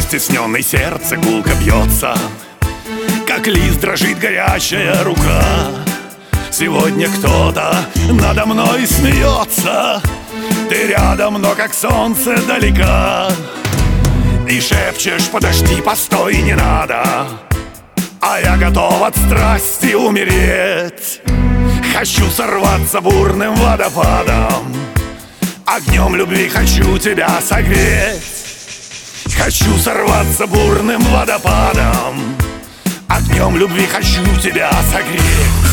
стесненной сердце гулко бьется, как лист дрожит горячая рука. Сегодня кто-то надо мной смеется, ты рядом, но как солнце далека. И шепчешь: подожди, постой, не надо. А я готов от страсти умереть. Хочу сорваться бурным водопадом, огнем любви хочу тебя согреть. Хочу сорваться бурным водопадом, огнем любви хочу тебя согреть.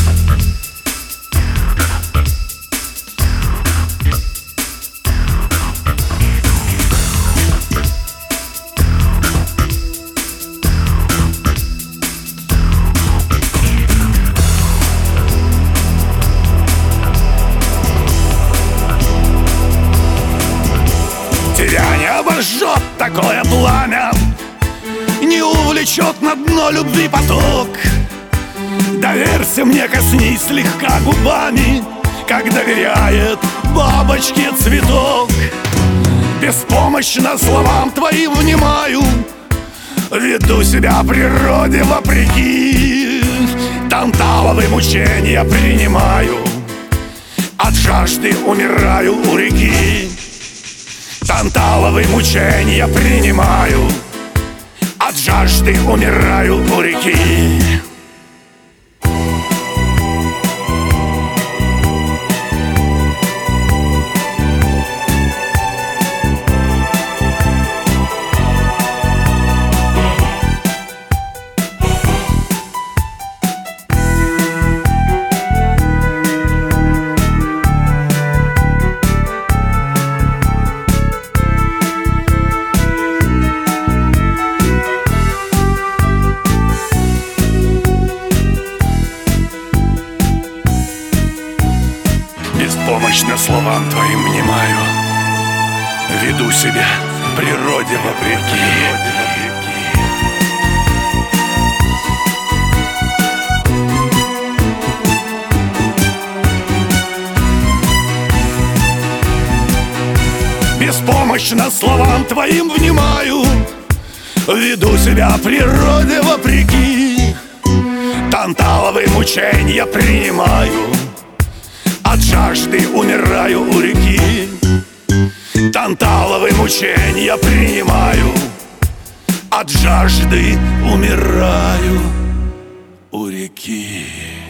Тебя не обожжет такое пламя, не увлечет на дно любви поток. Доверься мне, коснись слегка губами, как доверяет бабочке цветок. Беспомощно словам твоим внимаю, веду себя природе вопреки. Танталовые мучения принимаю, от жажды умираю у реки. Танталовые мучения принимаю, от жажды умираю у реки. Беспомощно словам твоим внимаю, веду себя природе вопреки. Беспомощно словам твоим внимаю, веду себя природе вопреки. Танталовые мучения принимаю, от жажды умираю у реки. Танталовые мучения принимаю, от жажды умираю у реки.